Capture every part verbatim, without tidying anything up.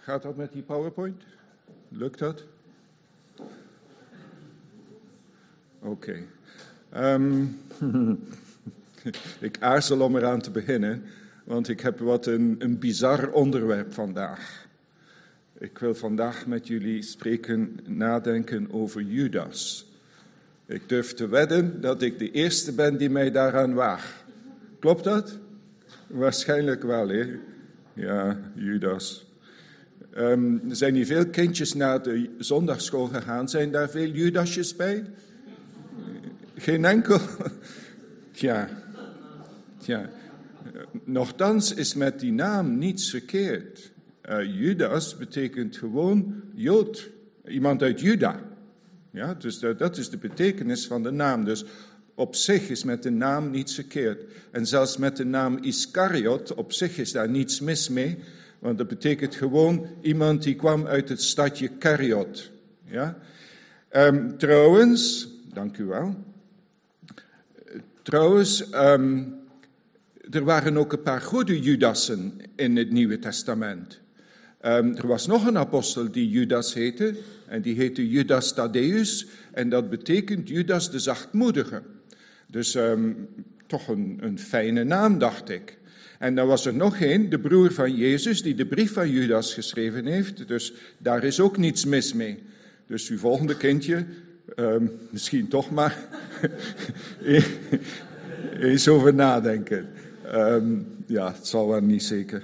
Gaat dat met die PowerPoint? Lukt dat? Oké. Okay. Um, ik aarzel om eraan te beginnen, want ik heb wat een, een bizar onderwerp vandaag. Ik wil vandaag met jullie spreken, nadenken over Judas. Ik durf te wedden dat ik de eerste ben die mij daaraan waagt. Klopt dat? Waarschijnlijk wel, hè? Ja, Judas. Um, er zijn hier veel kindjes naar de zondagschool gegaan. Zijn daar veel Judasjes bij? Geen enkel? Tja. Tja. Nochtans is met die naam niets verkeerd. Uh, Judas betekent gewoon Jood. Iemand uit Juda. Ja, dus dat, dat is de betekenis van de naam. Dus op zich is met de naam niets verkeerd. En zelfs met de naam Iskariot, op zich is daar niets mis mee. Want dat betekent gewoon iemand die kwam uit het stadje Kariot. Ja? Um, trouwens, dank u wel. Trouwens, um, er waren ook een paar goede Judassen in het Nieuwe Testament. Um, er was nog een apostel die Judas heette, en die heette Judas Thaddäus, en dat betekent Judas de zachtmoedige. Dus um, toch een, een fijne naam, dacht ik. En dan was er nog één, de broer van Jezus, die de brief van Judas geschreven heeft, dus daar is ook niets mis mee. Dus uw volgende kindje, um, misschien toch maar eens over nadenken. Um, ja, het zal wel niet zeker.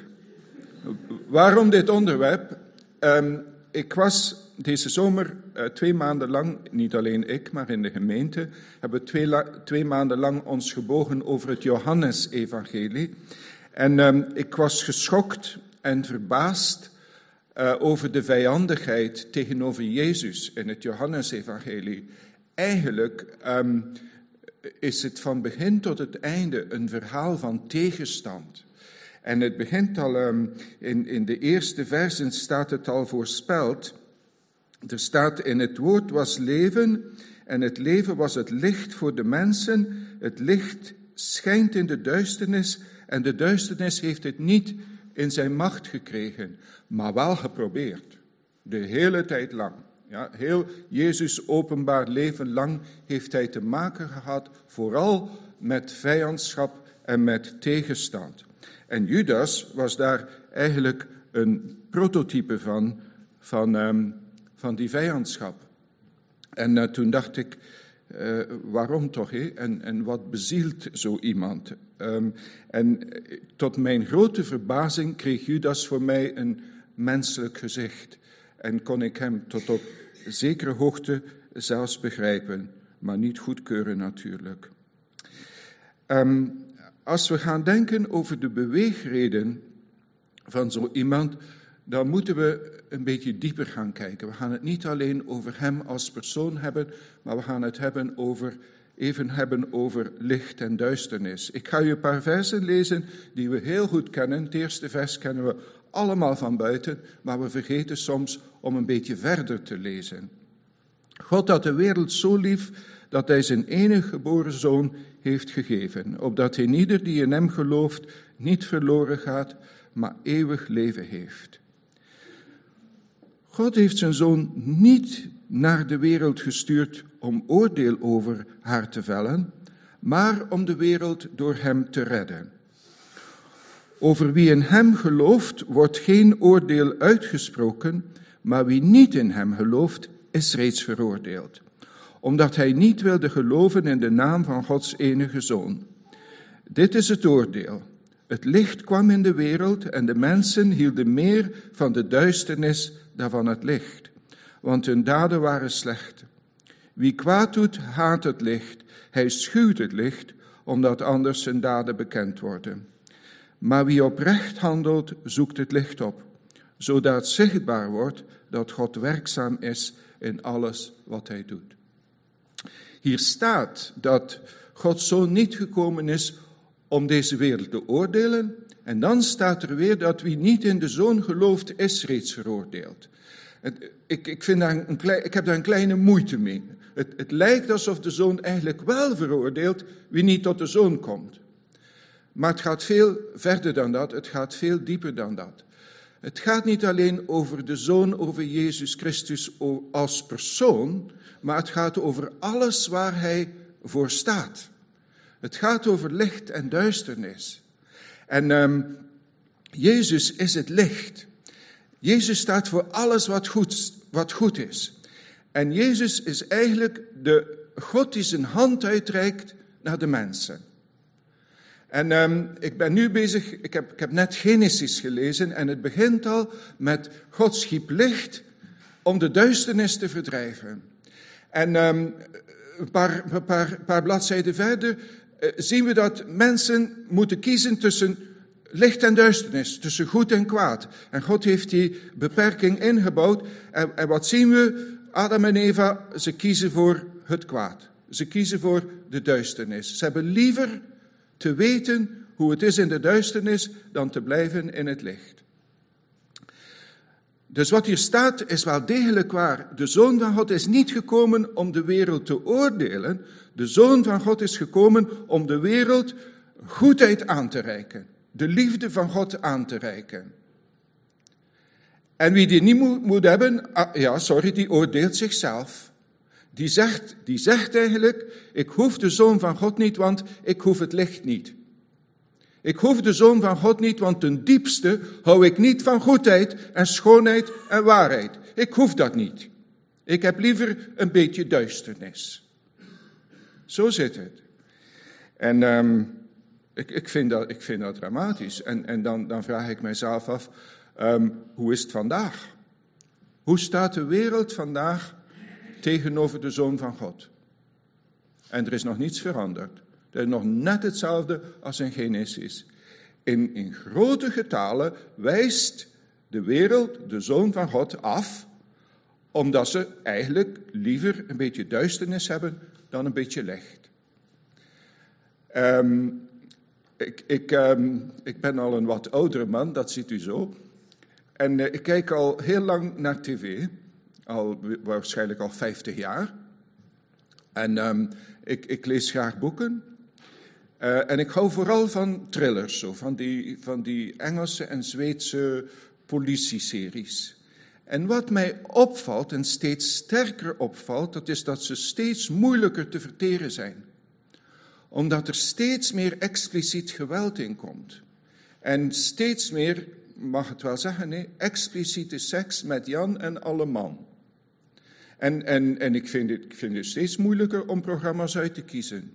Waarom dit onderwerp? Um, ik was deze zomer uh, twee maanden lang, niet alleen ik, maar in de gemeente, hebben twee, la- twee maanden lang ons gebogen over het Johannesevangelie. En um, ik was geschokt en verbaasd uh, over de vijandigheid tegenover Jezus in het Johannesevangelie. Eigenlijk um, is het van begin tot het einde een verhaal van tegenstand. En het begint al, um, in, in de eerste versen staat het al voorspeld. Er staat, in het woord was leven en het leven was het licht voor de mensen. Het licht schijnt in de duisternis en de duisternis heeft het niet in zijn macht gekregen, maar wel geprobeerd. De hele tijd lang. Ja, heel Jezus openbaar leven lang heeft hij te maken gehad, vooral met vijandschap en met tegenstand. En Judas was daar eigenlijk een prototype van, van, um, van die vijandschap. En uh, toen dacht ik, uh, waarom toch? Hé? En, en wat bezielt zo iemand? Um, en tot mijn grote verbazing kreeg Judas voor mij een menselijk gezicht. En kon ik hem tot op zekere hoogte zelfs begrijpen, maar niet goedkeuren natuurlijk. Um, Als we gaan denken over de beweegreden van zo iemand, dan moeten we een beetje dieper gaan kijken. We gaan het niet alleen over hem als persoon hebben, maar we gaan het hebben over, even hebben over licht en duisternis. Ik ga u een paar versen lezen die we heel goed kennen. Het eerste vers kennen we allemaal van buiten, maar we vergeten soms om een beetje verder te lezen. God had de wereld zo lief dat hij zijn enige geboren zoon heeft gegeven, opdat hij ieder die in hem gelooft niet verloren gaat, maar eeuwig leven heeft. God heeft zijn zoon niet naar de wereld gestuurd om oordeel over haar te vellen, maar om de wereld door hem te redden. Over wie in hem gelooft, wordt geen oordeel uitgesproken, maar wie niet in hem gelooft, is reeds veroordeeld, omdat hij niet wilde geloven in de naam van Gods enige Zoon. Dit is het oordeel. Het licht kwam in de wereld en de mensen hielden meer van de duisternis dan van het licht, want hun daden waren slecht. Wie kwaad doet, haat het licht. Hij schuwt het licht, omdat anders zijn daden bekend worden. Maar wie oprecht handelt, zoekt het licht op, zodat zichtbaar wordt dat God werkzaam is in alles wat hij doet. Hier staat dat Gods Zoon niet gekomen is om deze wereld te oordelen. En dan staat er weer dat wie niet in de Zoon gelooft, is reeds veroordeeld. Het, ik, ik, vind daar een klein, ik heb daar een kleine moeite mee. Het, het lijkt alsof de Zoon eigenlijk wel veroordeelt wie niet tot de Zoon komt. Maar het gaat veel verder dan dat, het gaat veel dieper dan dat. Het gaat niet alleen over de Zoon, over Jezus Christus als persoon, maar het gaat over alles waar hij voor staat. Het gaat over licht en duisternis. En um, Jezus is het licht. Jezus staat voor alles wat goed, wat goed is. En Jezus is eigenlijk de God die zijn hand uitreikt naar de mensen. En um, ik ben nu bezig, ik heb, ik heb net Genesis gelezen en het begint al met God schiep licht om de duisternis te verdrijven. En um, een paar, een paar, een paar bladzijden verder uh, zien we dat mensen moeten kiezen tussen licht en duisternis, tussen goed en kwaad. En God heeft die beperking ingebouwd. En, en wat zien we? Adam en Eva, ze kiezen voor het kwaad. Ze kiezen voor de duisternis. Ze hebben liever te weten hoe het is in de duisternis dan te blijven in het licht. Dus wat hier staat is wel degelijk waar. De Zoon van God is niet gekomen om de wereld te oordelen. De Zoon van God is gekomen om de wereld goedheid aan te reiken. De liefde van God aan te reiken. En wie die niet moet, moet hebben, ah, ja, sorry, die oordeelt zichzelf. Die zegt, die zegt eigenlijk, ik hoef de Zoon van God niet, want ik hoef het licht niet. Ik hoef de Zoon van God niet, want ten diepste hou ik niet van goedheid en schoonheid en waarheid. Ik hoef dat niet. Ik heb liever een beetje duisternis. Zo zit het. En um, ik, ik, vind dat, ik vind dat dramatisch. En, en dan, dan vraag ik mijzelf af, um, hoe is het vandaag? Hoe staat de wereld vandaag tegenover de Zoon van God? En er is nog niets veranderd. Het is nog net hetzelfde als in Genesis. In, in grote getalen wijst de wereld de Zoon van God af, omdat ze eigenlijk liever een beetje duisternis hebben dan een beetje licht. Um, ik, ik, um, ik ben al een wat oudere man, dat ziet u zo. En uh, ik kijk al heel lang naar tv, al waarschijnlijk al vijftig jaar. En um, ik, ik lees graag boeken. Uh, en ik hou vooral van thrillers, zo, van, die, van die Engelse en Zweedse politieseries. En wat mij opvalt, en steeds sterker opvalt, dat is dat ze steeds moeilijker te verteren zijn. Omdat er steeds meer expliciet geweld in komt. En steeds meer, mag het wel zeggen, nee, expliciete seks met Jan en alle man. En, en, en ik, vind het, ik vind het steeds moeilijker om programma's uit te kiezen.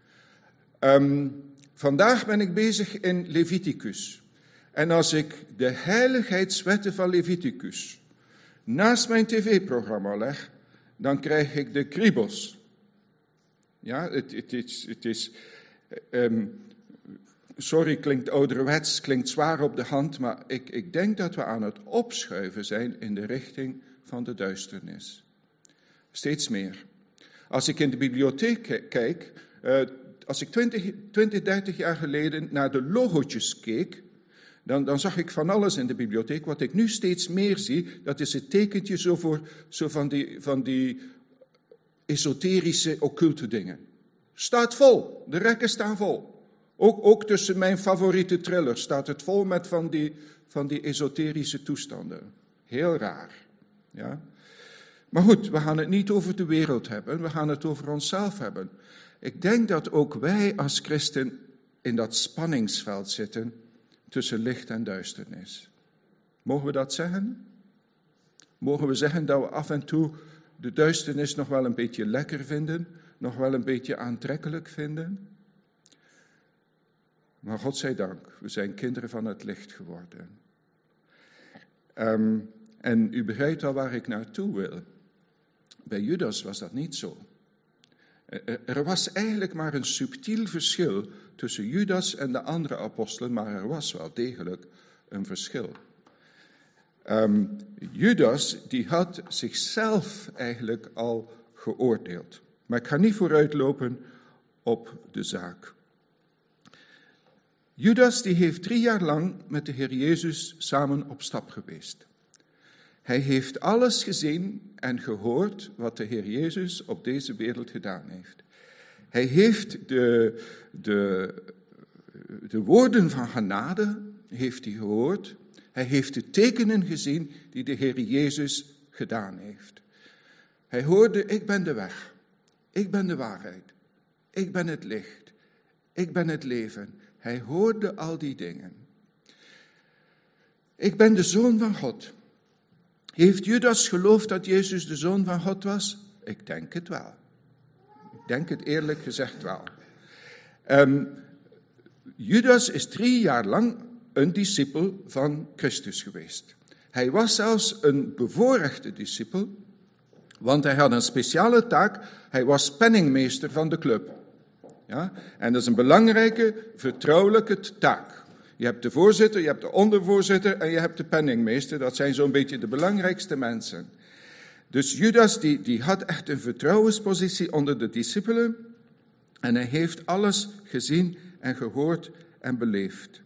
Um, vandaag ben ik bezig in Leviticus. En als ik de heiligheidswetten van Leviticus naast mijn tv-programma leg, dan krijg ik de kriebels. Ja, het, het is... Het is um, sorry, klinkt ouderwets, klinkt zwaar op de hand, maar ik, ik denk dat we aan het opschuiven zijn in de richting van de duisternis. Steeds meer. Als ik in de bibliotheek kijk, uh, als ik twintig, dertig jaar geleden naar de logootjes keek, dan, dan zag ik van alles in de bibliotheek. Wat ik nu steeds meer zie, dat is het tekentje zo, voor, zo van, die, van die esoterische, occulte dingen. Staat vol, de rekken staan vol. Ook, ook tussen mijn favoriete thrillers staat het vol met van die, van die esoterische toestanden. Heel raar, ja. Maar goed, we gaan het niet over de wereld hebben, we gaan het over onszelf hebben. Ik denk dat ook wij als christen in dat spanningsveld zitten tussen licht en duisternis. Mogen we dat zeggen? Mogen we zeggen dat we af en toe de duisternis nog wel een beetje lekker vinden, nog wel een beetje aantrekkelijk vinden? Maar God zij dank, we zijn kinderen van het licht geworden. Um, en u begrijpt al waar ik naartoe wil. Bij Judas was dat niet zo. Er was eigenlijk maar een subtiel verschil tussen Judas en de andere apostelen, maar er was wel degelijk een verschil. Um, Judas, die had zichzelf eigenlijk al geoordeeld. Maar ik ga niet vooruitlopen op de zaak. Judas, die heeft drie jaar lang met de Heer Jezus samen op stap geweest. Hij heeft alles gezien en gehoord wat de Heer Jezus op deze wereld gedaan heeft. Hij heeft de, de, de woorden van genade heeft hij gehoord. Hij heeft de tekenen gezien die de Heer Jezus gedaan heeft. Hij hoorde, ik ben de weg, ik ben de waarheid, ik ben het licht, ik ben het leven. Hij hoorde al die dingen. Ik ben de Zoon van God. Heeft Judas geloofd dat Jezus de Zoon van God was? Ik denk het wel. Ik denk het eerlijk gezegd wel. Um, Judas is drie jaar lang een discipel van Christus geweest. Hij was zelfs een bevoorrechte discipel, want hij had een speciale taak. Hij was penningmeester van de club. Ja? En dat is een belangrijke, vertrouwelijke taak. Je hebt de voorzitter, je hebt de ondervoorzitter en je hebt de penningmeester. Dat zijn zo'n beetje de belangrijkste mensen. Dus Judas die, die had echt een vertrouwenspositie onder de discipelen. En hij heeft alles gezien en gehoord en beleefd.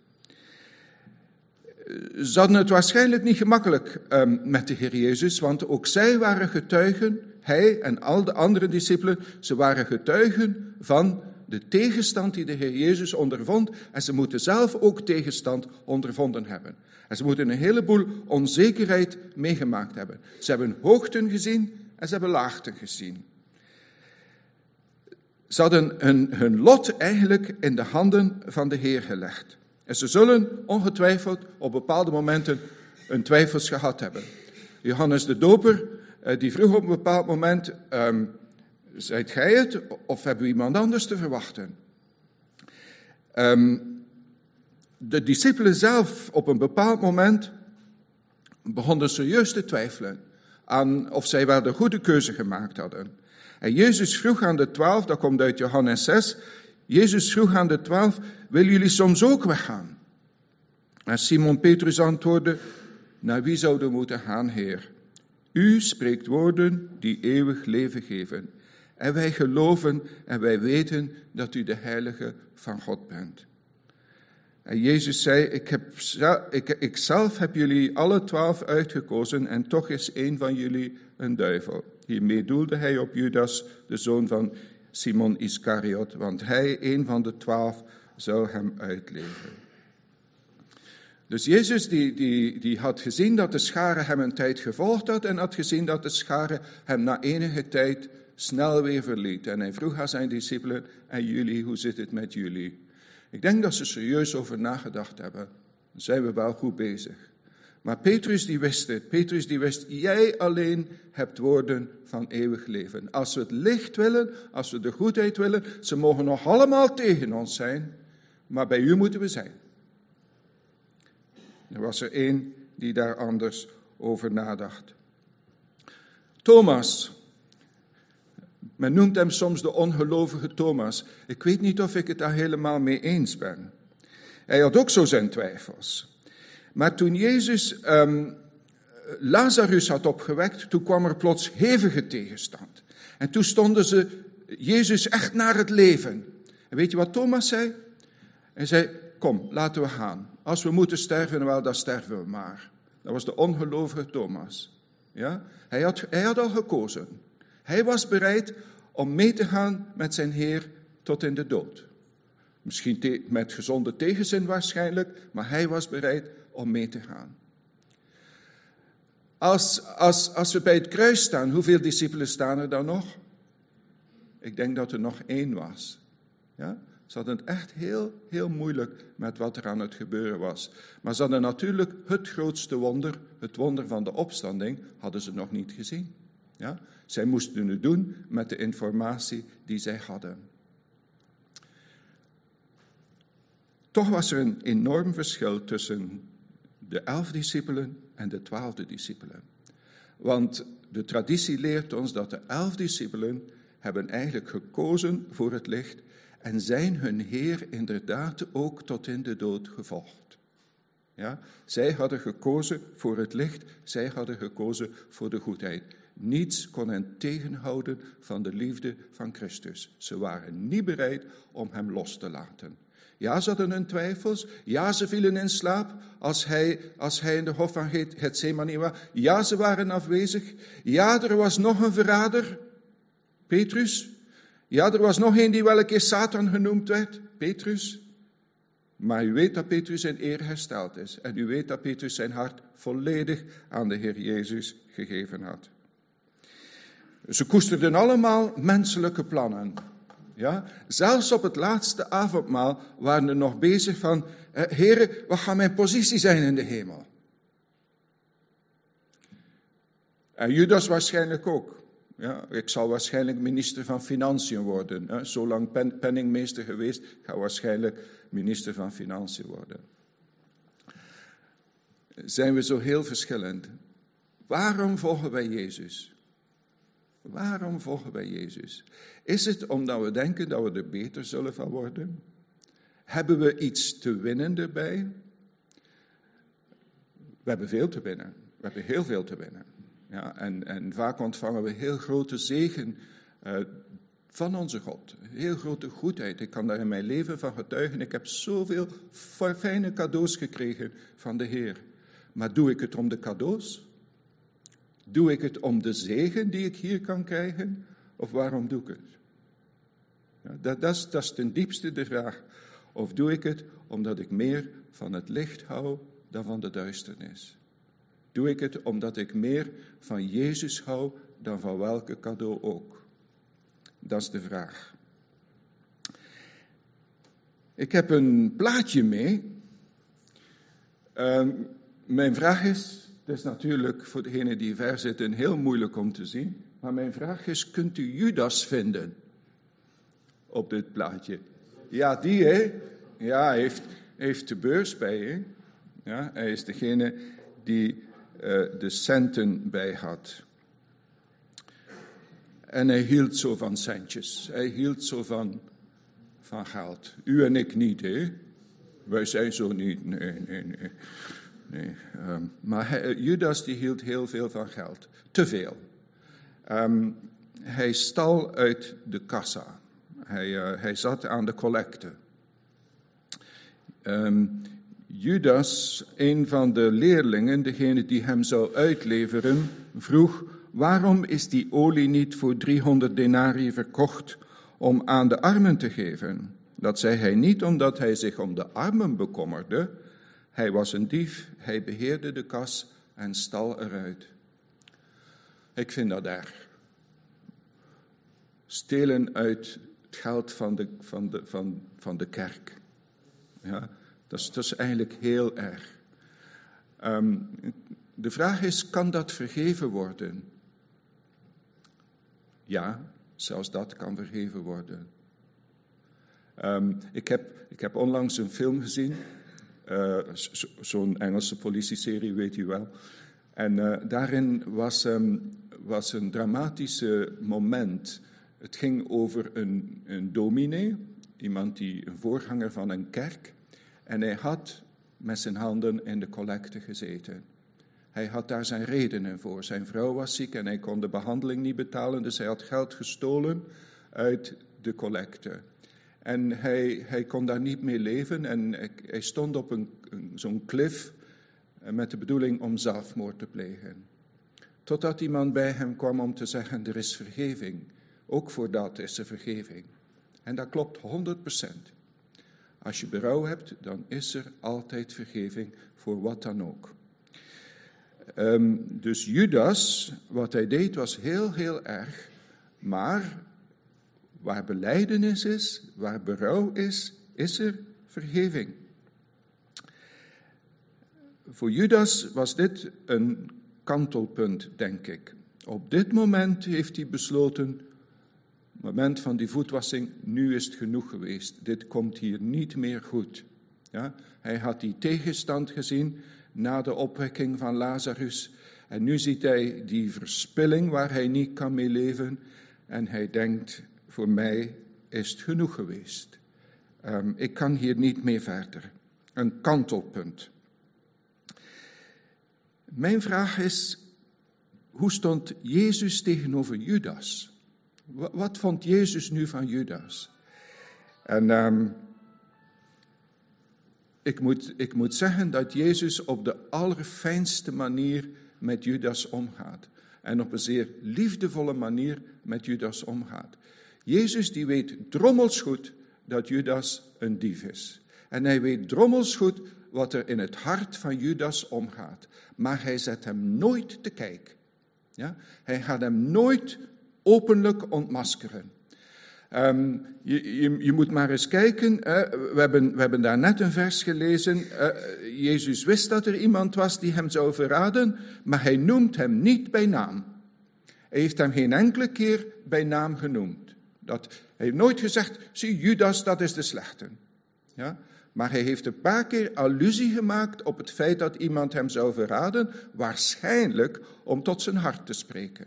Ze hadden het waarschijnlijk niet gemakkelijk um, met de Heer Jezus, want ook zij waren getuigen, hij en al de andere discipelen, ze waren getuigen van de tegenstand die de Heer Jezus ondervond. En ze moeten zelf ook tegenstand ondervonden hebben. En ze moeten een heleboel onzekerheid meegemaakt hebben. Ze hebben hoogten gezien en ze hebben laagten gezien. Ze hadden hun, hun lot eigenlijk in de handen van de Heer gelegd. En ze zullen ongetwijfeld op bepaalde momenten een twijfels gehad hebben. Johannes de Doper, die vroeg op een bepaald moment, um, zijt gij het of hebben we iemand anders te verwachten? Um, de discipelen zelf op een bepaald moment begonnen serieus te twijfelen aan of zij wel de goede keuze gemaakt hadden. En Jezus vroeg aan de twaalf, dat komt uit Johannes zes, Jezus vroeg aan de twaalf, willen jullie soms ook weggaan? En Simon Petrus antwoordde, naar wie zouden we moeten gaan, Heer? U spreekt woorden die eeuwig leven geven. En wij geloven en wij weten dat u de heilige van God bent. En Jezus zei, ik, heb, ik, ik zelf heb jullie alle twaalf uitgekozen en toch is één van jullie een duivel. Hiermee doelde hij op Judas, de zoon van Simon Iscariot, want hij, een van de twaalf, zou hem uitleveren. Dus Jezus die, die, die had gezien dat de schare hem een tijd gevolgd had en had gezien dat de schare hem na enige tijd snel weer verliet. En hij vroeg aan zijn discipelen, en jullie, hoe zit het met jullie? Ik denk dat ze serieus over nagedacht hebben. Dan zijn we wel goed bezig. Maar Petrus die wist het. Petrus die wist, jij alleen hebt woorden van eeuwig leven. Als we het licht willen, als we de goedheid willen, ze mogen nog allemaal tegen ons zijn, maar bij u moeten we zijn. Er was er één die daar anders over nadacht. Thomas. Men noemt hem soms de ongelovige Thomas. Ik weet niet of ik het daar helemaal mee eens ben. Hij had ook zo zijn twijfels. Maar toen Jezus um, Lazarus had opgewekt, toen kwam er plots hevige tegenstand. En toen stonden ze Jezus echt naar het leven. En weet je wat Thomas zei? Hij zei, kom, laten we gaan. Als we moeten sterven, wel, dan sterven we maar. Dat was de ongelovige Thomas. Ja? Hij had, hij had al gekozen. Hij was bereid om mee te gaan met zijn Heer tot in de dood. Misschien te, met gezonde tegenzin waarschijnlijk, maar hij was bereid om mee te gaan. Als, als, als we bij het kruis staan, hoeveel discipelen staan er dan nog? Ik denk dat er nog één was. Ja? Ze hadden het echt heel, heel moeilijk met wat er aan het gebeuren was. Maar ze hadden natuurlijk het grootste wonder, het wonder van de opstanding, hadden ze nog niet gezien. Ja? Zij moesten het doen met de informatie die zij hadden. Toch was er een enorm verschil tussen de elf discipelen en de twaalfde discipelen. Want de traditie leert ons dat de elf discipelen hebben eigenlijk gekozen voor het licht en zijn hun Heer inderdaad ook tot in de dood gevolgd. Ja? Zij hadden gekozen voor het licht, zij hadden gekozen voor de goedheid. Niets kon hen tegenhouden van de liefde van Christus. Ze waren niet bereid om hem los te laten. Ja, ze hadden hun twijfels. Ja, ze vielen in slaap als hij, als hij in de hof van Getsemane was. Ja, ze waren afwezig. Ja, er was nog een verrader, Petrus. Ja, er was nog een die wel een keer Satan genoemd werd, Petrus. Maar u weet dat Petrus in eer hersteld is. En u weet dat Petrus zijn hart volledig aan de Heer Jezus gegeven had. Ze koesterden allemaal menselijke plannen. Ja? Zelfs op het laatste avondmaal waren ze nog bezig van, Heere, wat gaat mijn positie zijn in de hemel? En Judas waarschijnlijk ook. Ja, ik zal waarschijnlijk minister van Financiën worden. Hè. Zolang pen, penningmeester geweest, ga waarschijnlijk minister van Financiën worden. Zijn we zo heel verschillend? Waarom volgen wij Jezus? Waarom volgen wij Jezus? Is het omdat we denken dat we er beter zullen van worden? Hebben we iets te winnen erbij? We hebben veel te winnen. We hebben heel veel te winnen. Ja, en, en vaak ontvangen we heel grote zegen uh, van onze God. Heel grote goedheid. Ik kan daar in mijn leven van getuigen. Ik heb zoveel fijne cadeaus gekregen van de Heer. Maar doe ik het om de cadeaus? Doe ik het om de zegen die ik hier kan krijgen? Of waarom doe ik het? Ja, dat, dat, is, dat is ten diepste de vraag. Of doe ik het omdat ik meer van het licht hou dan van de duisternis? Doe ik het omdat ik meer van Jezus hou dan van welke cadeau ook? Dat is de vraag. Ik heb een plaatje mee. Uh, mijn vraag is, het is natuurlijk voor degenen die ver zitten heel moeilijk om te zien, maar mijn vraag is, kunt u Judas vinden op dit plaatje? Ja, die hè? Ja, hij heeft, heeft de beurs bij hè? Ja, hij is degene die uh, de centen bij had. En hij hield zo van centjes. Hij hield zo van, van geld. U en ik niet, hè? Wij zijn zo niet. Nee, nee, nee. nee. Um, maar hij, Judas die hield heel veel van geld. Te veel. Um, hij stal uit de kassa. Hij, uh, hij zat aan de collecte. Um, Judas, een van de leerlingen, degene die hem zou uitleveren, vroeg: waarom is die olie niet voor driehonderd denarii verkocht om aan de armen te geven? Dat zei hij niet omdat hij zich om de armen bekommerde. Hij was een dief, hij beheerde de kas en stal eruit. Ik vind dat erg. Stelen uit het geld van de, van de, van, van de kerk. Ja, dat is, dat is eigenlijk heel erg. Um, de vraag is, kan dat vergeven worden? Ja, zelfs dat kan vergeven worden. Um, ik, heb, ik heb onlangs een film gezien, uh, zo, zo'n Engelse politieserie, weet u wel. En uh, daarin was, um, was een dramatische moment. Het ging over een, een dominee, iemand die een voorganger van een kerk. En hij had met zijn handen in de collecte gezeten. Hij had daar zijn redenen voor. Zijn vrouw was ziek en hij kon de behandeling niet betalen, dus hij had geld gestolen uit de collecte. En hij, hij kon daar niet mee leven en hij stond op een, zo'n klif met de bedoeling om zelfmoord te plegen. Totdat iemand bij hem kwam om te zeggen, er is vergeving. Ook voor dat is er vergeving. En dat klopt honderd procent. Als je berouw hebt, dan is er altijd vergeving voor wat dan ook. Um, dus Judas, wat hij deed, was heel, heel erg. Maar waar belijdenis is, waar berouw is, is er vergeving. Voor Judas was dit een kantelpunt, denk ik. Op dit moment heeft hij besloten, moment van die voetwassing, nu is het genoeg geweest. Dit komt hier niet meer goed. Ja? Hij had die tegenstand gezien na de opwekking van Lazarus. En nu ziet hij die verspilling waar hij niet kan mee leven. En hij denkt, voor mij is het genoeg geweest. Um, ik kan hier niet meer verder. Een kantelpunt. Mijn vraag is, hoe stond Jezus tegenover Judas? Wat vond Jezus nu van Judas? En um, ik, moet, ik moet zeggen dat Jezus op de allerfijnste manier met Judas omgaat. En op een zeer liefdevolle manier met Judas omgaat. Jezus die weet drommels goed dat Judas een dief is. En hij weet drommels goed wat er in het hart van Judas omgaat. Maar hij zet hem nooit te kijk. Ja? Hij gaat hem nooit openlijk ontmaskeren. Um, je, je, je moet maar eens kijken, uh, we, hebben, we hebben daar net een vers gelezen. Uh, Jezus wist dat er iemand was die hem zou verraden, maar hij noemt hem niet bij naam. Hij heeft hem geen enkele keer bij naam genoemd. Dat, hij heeft nooit gezegd, zie Judas, dat is de slechte. Ja? Maar hij heeft een paar keer allusie gemaakt op het feit dat iemand hem zou verraden, waarschijnlijk om tot zijn hart te spreken.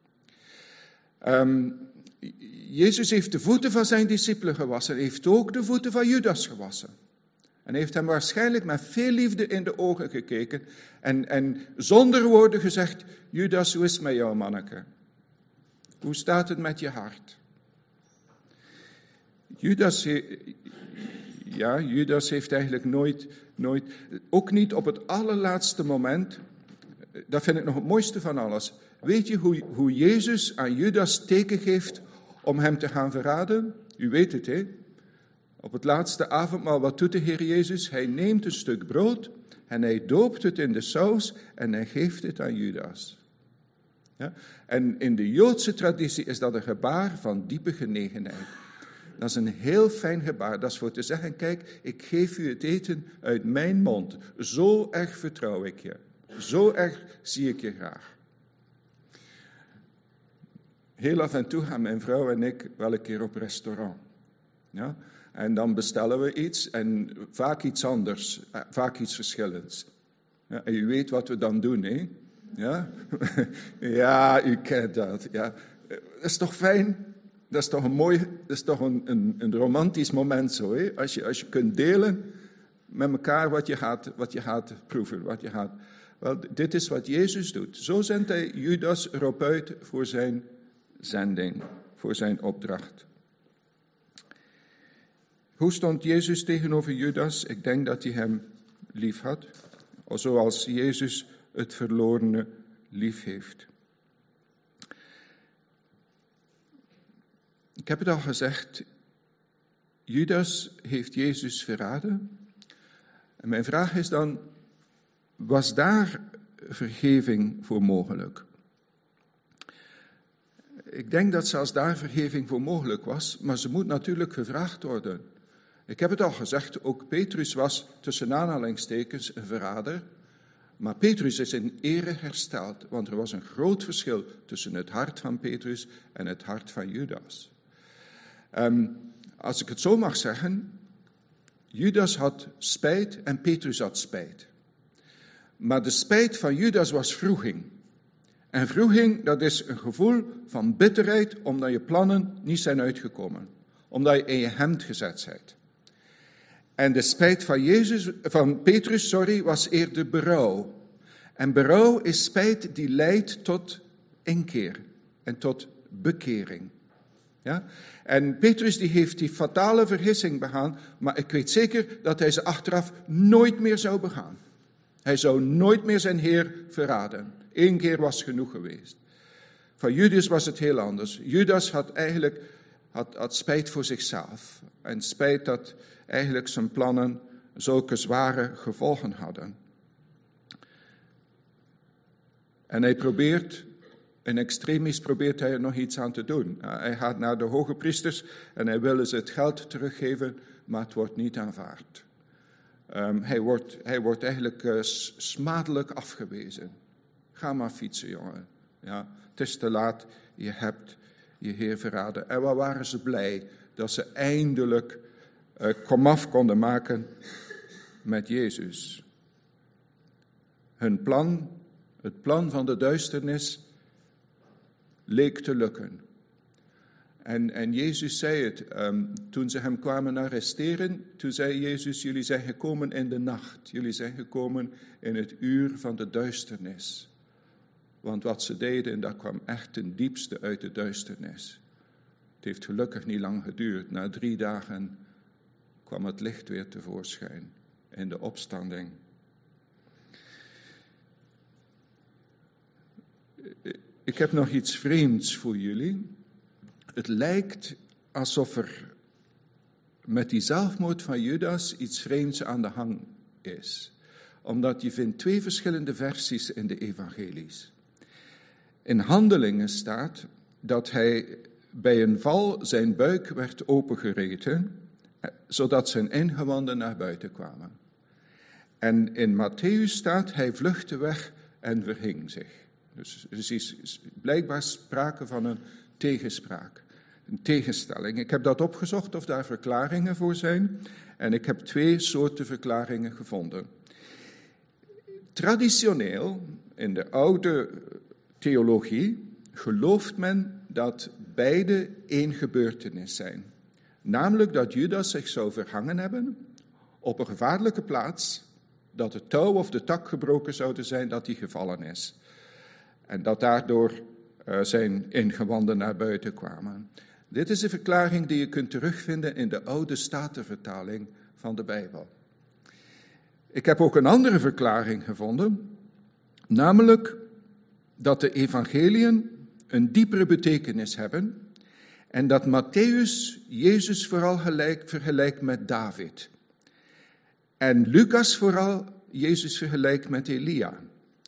Um, Jezus heeft de voeten van zijn discipelen gewassen, hij heeft ook de voeten van Judas gewassen. En heeft hem waarschijnlijk met veel liefde in de ogen gekeken en, en zonder woorden gezegd, Judas, hoe is het met jou, manneke? Hoe staat het met je hart? Judas, ja, Judas heeft eigenlijk nooit, nooit, ook niet op het allerlaatste moment, dat vind ik nog het mooiste van alles. Weet je hoe, hoe Jezus aan Judas teken geeft om hem te gaan verraden? U weet het, hè? Op het laatste avondmaal, wat doet de Heer Jezus? Hij neemt een stuk brood en hij doopt het in de saus en hij geeft het aan Judas. Ja? En in de Joodse traditie is dat een gebaar van diepe genegenheid. Dat is een heel fijn gebaar. Dat is voor te zeggen, kijk, ik geef u het eten uit mijn mond. Zo erg vertrouw ik je. Zo erg zie ik je graag. Heel af en toe gaan mijn vrouw en ik wel een keer op restaurant. Ja? En dan bestellen we iets en vaak iets anders, vaak iets verschillends. Ja, en u weet wat we dan doen, hè? Ja, ja u kent dat. Ja. Dat is toch fijn? Dat is toch een mooi, dat is toch een, een, een romantisch moment zo, hè? Als je, als je kunt delen met elkaar wat je gaat, wat je gaat proeven, wat je gaat. Wel, dit is wat Jezus doet. Zo zendt hij Judas erop uit voor zijn zending, voor zijn opdracht. Hoe stond Jezus tegenover Judas? Ik denk dat hij hem lief had, zoals Jezus het verlorene lief heeft. Ik heb het al gezegd, Judas heeft Jezus verraden. En mijn vraag is dan, was daar vergeving voor mogelijk? Ik denk dat zelfs daar vergeving voor mogelijk was, maar ze moet natuurlijk gevraagd worden. Ik heb het al gezegd, ook Petrus was tussen aanhalingstekens een verrader, maar Petrus is in ere hersteld, want er was een groot verschil tussen het hart van Petrus en het hart van Judas. Um, als ik het zo mag zeggen, Judas had spijt en Petrus had spijt. Maar de spijt van Judas was wroeging. En wroeging, dat is een gevoel van bitterheid omdat je plannen niet zijn uitgekomen. Omdat je in je hemd gezet bent. En de spijt van, Jezus, van Petrus sorry, was eerder berouw. En berouw is spijt die leidt tot inkeer en tot bekering. Ja? En Petrus die heeft die fatale vergissing begaan, maar ik weet zeker dat hij ze achteraf nooit meer zou begaan. Hij zou nooit meer zijn Heer verraden. Eén keer was genoeg geweest. Van Judas was het heel anders. Judas had eigenlijk had, had spijt voor zichzelf. En spijt dat eigenlijk zijn plannen zulke zware gevolgen hadden. En hij probeert, in extremis probeert hij er nog iets aan te doen. Hij gaat naar de hoge priesters en hij wil ze het geld teruggeven, maar het wordt niet aanvaard. Um, hij, wordt, hij wordt eigenlijk uh, smadelijk afgewezen. Ga maar fietsen, jongen. Ja, het is te laat, je hebt je Heer verraden. En wat waren ze blij dat ze eindelijk uh, komaf konden maken met Jezus. Hun plan, het plan van de duisternis, leek te lukken. En, en Jezus zei het, um, toen ze hem kwamen arresteren, toen zei Jezus, jullie zijn gekomen in de nacht. Jullie zijn gekomen in het uur van de duisternis. Want wat ze deden, dat kwam echt ten diepste uit de duisternis. Het heeft gelukkig niet lang geduurd. Na drie dagen kwam het licht weer tevoorschijn in de opstanding. Ik heb nog iets vreemds voor jullie. Het lijkt alsof er met die zelfmoord van Judas iets vreemds aan de gang is. Omdat je vindt twee verschillende versies in de evangelies. In Handelingen staat dat hij bij een val zijn buik werd opengereten, zodat zijn ingewanden naar buiten kwamen. En in Mattheüs staat, hij vluchtte weg en verhing zich. Dus er is blijkbaar sprake van een tegenspraak, een tegenstelling. Ik heb dat opgezocht of daar verklaringen voor zijn. En ik heb twee soorten verklaringen gevonden. Traditioneel, in de oude theologie, gelooft men dat beide één gebeurtenis zijn. Namelijk dat Judas zich zou verhangen hebben op een gevaarlijke plaats, dat het touw of de tak gebroken zouden zijn, dat hij gevallen is. En dat daardoor uh, zijn ingewanden naar buiten kwamen. Dit is een verklaring die je kunt terugvinden in de oude Statenvertaling van de Bijbel. Ik heb ook een andere verklaring gevonden, namelijk dat de evangeliën een diepere betekenis hebben en dat Mattheüs Jezus vooral gelijk, vergelijkt met David. En Lucas vooral Jezus vergelijkt met Elia.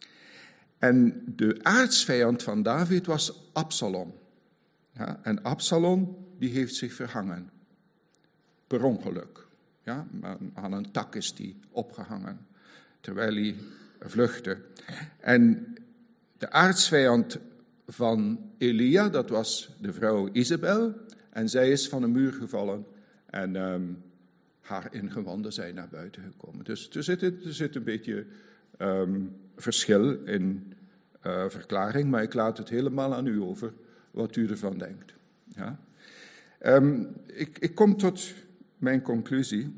En de aartsvijand van David was Absalom. Ja, en Absalom die heeft zich verhangen. Per ongeluk. Ja, aan een tak is die opgehangen. Terwijl hij vluchtte. En de aartsvijand van Elia, dat was de vrouw Isabel. En zij is van een muur gevallen. En um, haar ingewanden zijn naar buiten gekomen. Dus er zit, er zit een beetje um, verschil in uh, verklaring. Maar ik laat het helemaal aan u over wat u ervan denkt. Ja? Um, ik, ik kom tot mijn conclusie.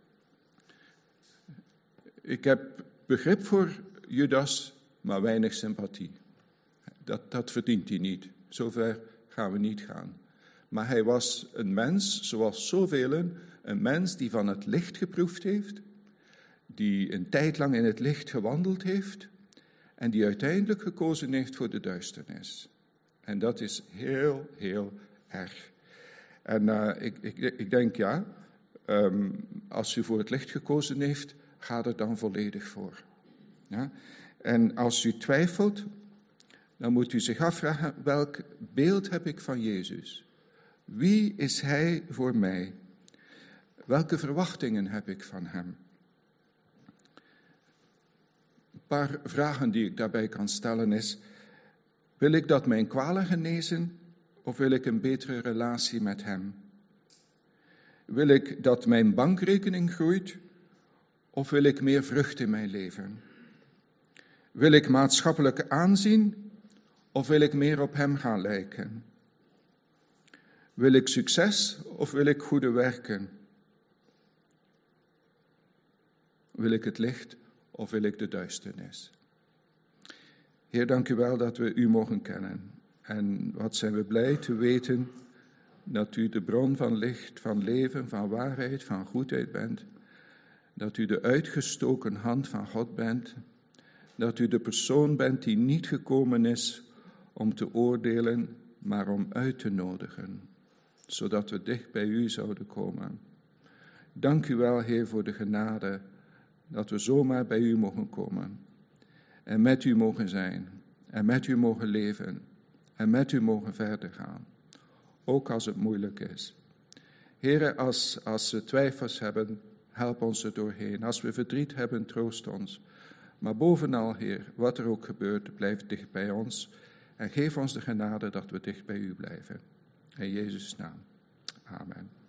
Ik heb begrip voor Judas, maar weinig sympathie. Dat, dat verdient hij niet. Zover gaan we niet gaan. Maar hij was een mens, zoals zoveel, een mens die van het licht geproefd heeft, die een tijd lang in het licht gewandeld heeft en die uiteindelijk gekozen heeft voor de duisternis. En dat is heel, heel erg. En uh, ik, ik, ik denk, ja, um, als u voor het licht gekozen heeft, ga er dan volledig voor. Ja? En als u twijfelt, dan moet u zich afvragen, welk beeld heb ik van Jezus? Wie is Hij voor mij? Welke verwachtingen heb ik van Hem? Een paar vragen die ik daarbij kan stellen is, wil ik dat mijn kwalen genezen of wil ik een betere relatie met Hem? Wil ik dat mijn bankrekening groeit of wil ik meer vrucht in mijn leven? Wil ik maatschappelijk aanzien of wil ik meer op Hem gaan lijken? Wil ik succes of wil ik goede werken? Wil ik het licht of wil ik de duisternis? Heer, dank u wel dat we u mogen kennen. En wat zijn we blij te weten dat u de bron van licht, van leven, van waarheid, van goedheid bent. Dat u de uitgestoken hand van God bent. Dat u de persoon bent die niet gekomen is om te oordelen, maar om uit te nodigen. Zodat we dicht bij u zouden komen. Dank u wel, Heer, voor de genade dat we zomaar bij u mogen komen. En met u mogen zijn. En met u mogen leven. En met u mogen verder gaan. Ook als het moeilijk is. Heer, als, als we twijfels hebben, help ons er doorheen. Als we verdriet hebben, troost ons. Maar bovenal, Heer, wat er ook gebeurt, blijf dicht bij ons. En geef ons de genade dat we dicht bij u blijven. In Jezus' naam. Amen.